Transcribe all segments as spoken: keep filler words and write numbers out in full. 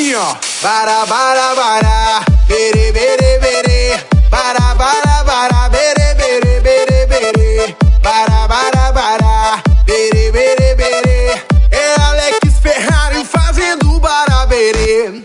assim, ó. Bara, bara, bara, bere, bere, bere. Bara, bara, bara, bere, bere, bere, bere. Bara, bara, bara, bere, bere, bere. É Alex Ferrari fazendo baraberê.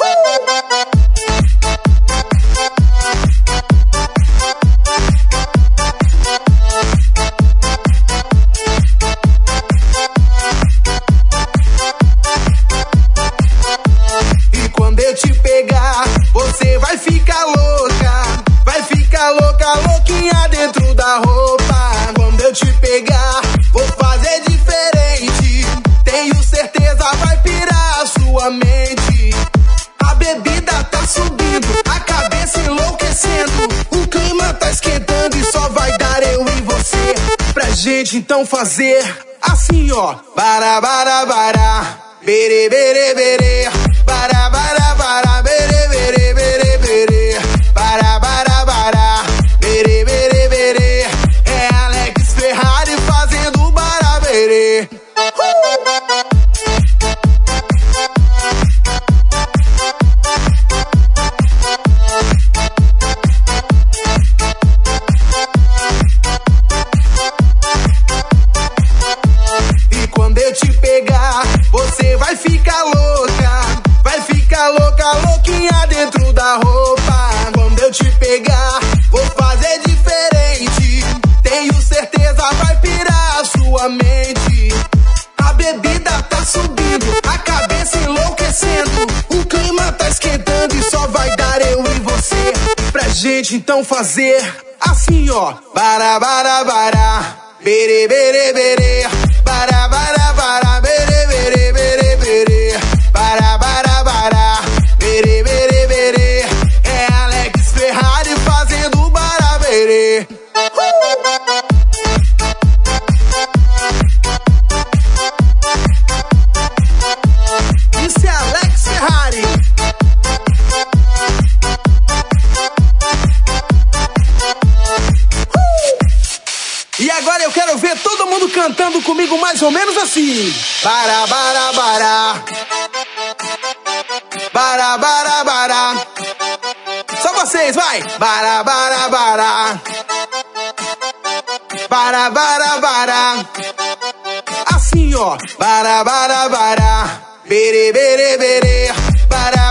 E quando eu te pegar, você vai ficar louca. Vai ficar louca, louquinha dentro da roupa. Quando eu te pegar, vou fazer diferente. Tenho certeza vai pirar a sua mente. A bebida tá subindo, a cabeça enlouquecendo. O clima tá esquentando e só vai dar eu e você. Pra gente então fazer assim, ó. Bara, bara, bara, bere, bere, bere. Bara, bara, bara, bere, bere, bere, bere. Bara, bara, bara, bere, bere, bere. É Alex Ferrari fazendo baraberê. E quando eu te pegar, você vai ficar louca. Vai ficar louca, louquinha dentro da roupa. Quando eu te pegar, vou fazer diferente. Tenho certeza vai pirar a sua mente. A bebida tá subindo, a cabeça enlouquecendo. O clima tá esquentando e só vai dar eu e você. Pra gente então fazer assim, ó. Bara, bara, bara, bere, bere, bere. Bara, bara, bara, bere, bere, bere, bere. Bara, bara, bara, bere, bere, bere. É Alex Ferrari fazendo baraberê. Isso é Alex Ferrari. Uh! E agora eu quero ver todo mundo cantando comigo mais ou menos assim. Bara, bara, bara. Bara, bara, bara. Só vocês, vai. Bara, bara, bara. Bara, bara, bara. Assim, ó. Bara, bara, bara. Bere, bere, bere. Bara,